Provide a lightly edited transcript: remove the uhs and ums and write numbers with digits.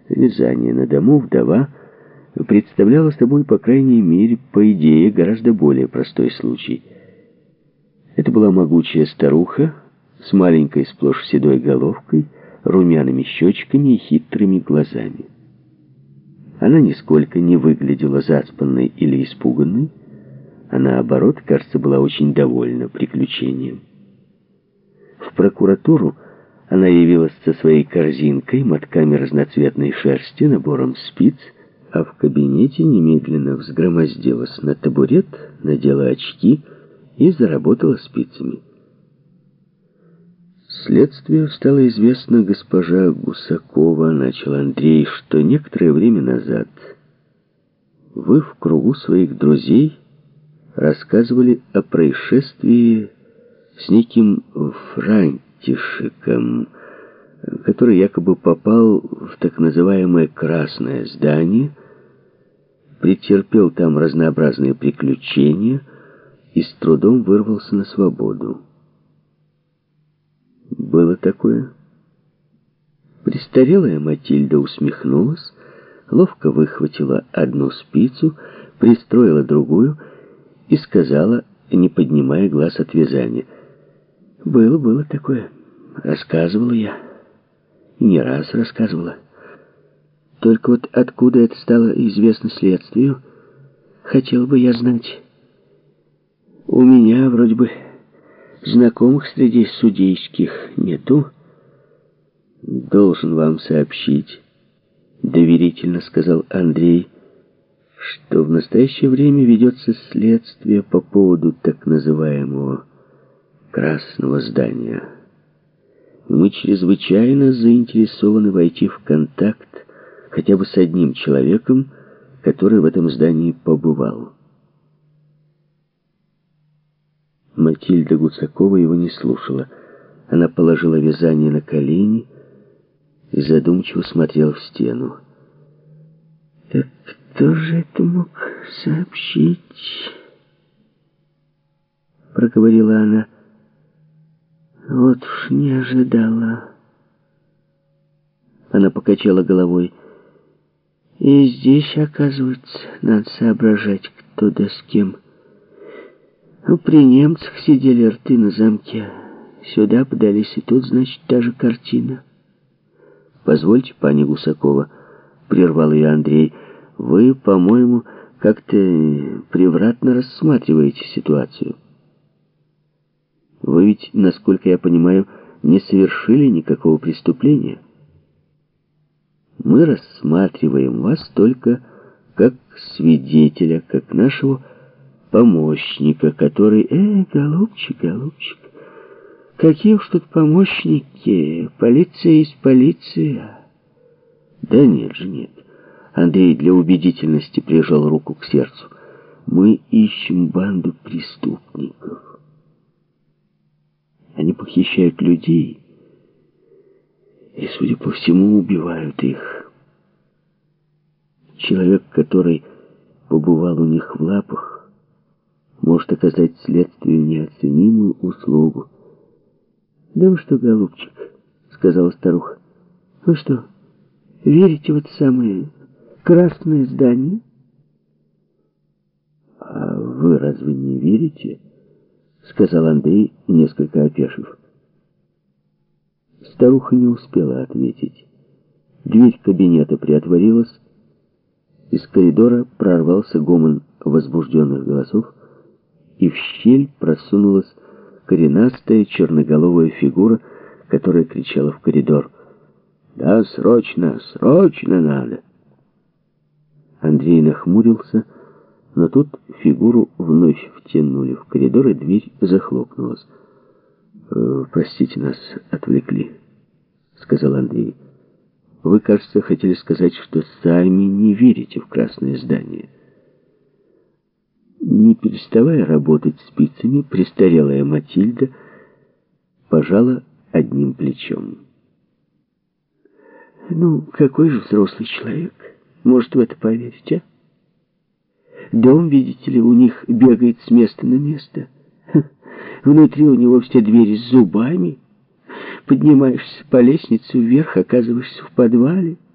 Вязание на дому, вдова, представляло собой, по крайней мере, по идее, гораздо более простой случай. Это была могучая старуха с маленькой сплошь седой головкой, румяными щечками и хитрыми глазами. Она нисколько не выглядела заспанной или испуганной, а наоборот, кажется, была очень довольна приключением. В прокуратуру она явилась со своей корзинкой, мотками разноцветной шерсти, набором спиц, а в кабинете немедленно взгромоздилась на табурет, надела очки и заработала спицами. Следствию стало известно, госпожа Гусакова, начал Андрей, что некоторое время назад вы в кругу своих друзей рассказывали о происшествии с неким Франтишеком, который якобы попал в так называемое «красное здание», претерпел там разнообразные приключения и с трудом вырвался на свободу. Было такое. Престарелая Матильда усмехнулась, ловко выхватила одну спицу, пристроила другую и сказала, не поднимая глаз от вязания: «Было такое. Рассказывала я. И не раз рассказывала. Только вот откуда это стало известно следствию, хотел бы я знать. У меня вроде бы знакомых среди судейских нету». «Должен вам сообщить», — доверительно сказал Андрей, «что в настоящее время ведется следствие по поводу так называемого «красного здания». Мы чрезвычайно заинтересованы войти в контакт хотя бы с одним человеком, который в этом здании побывал». Матильда Гусакова его не слушала. Она положила вязание на колени и задумчиво смотрела в стену. «Так кто же это мог сообщить?» — проговорила она. «Вот уж не ожидала». Она покачала головой. «И здесь, оказывается, надо соображать, кто да с кем. При немцах сидели рты на замке. Сюда подались, и тут, значит, та же картина». «Позвольте, пани Гусакова», — прервал ее Андрей, — «вы, по-моему, как-то превратно рассматриваете ситуацию. Вы ведь, насколько я понимаю, не совершили никакого преступления. Мы рассматриваем вас только как свидетеля, как нашего помощника, который... голубчик, какие уж тут помощники, полиция есть полиция». «Да нет же, нет». Андрей для убедительности прижал руку к сердцу. «Мы ищем банду преступников. Они похищают людей и, судя по всему, убивают их. Человек, который побывал у них в лапах, может оказать следствию неоценимую услугу». «Да вы что, голубчик», — сказала старуха, — «вы что, верите в это самое красное здание?» «А вы разве не верите?» — сказал Андрей, несколько опешив. Старуха не успела ответить. Дверь кабинета приотворилась, из коридора прорвался гомон возбужденных голосов, и в щель просунулась коренастая черноголовая фигура, которая кричала в коридор: «Да, срочно надо!» Андрей нахмурился, но тут фигуру вновь втянули в коридор, и дверь захлопнулась. «Простите, нас отвлекли», — сказал Андрей. «Вы, кажется, хотели сказать, что сами не верите в красное здание». Не переставая работать спицами, престарелая Матильда пожала одним плечом. «Ну, какой же взрослый человек может в это поверить, а? Дом, видите ли, у них бегает с места на место. Внутри у него все двери с зубами. Поднимаешься по лестнице вверх, оказываешься в подвале.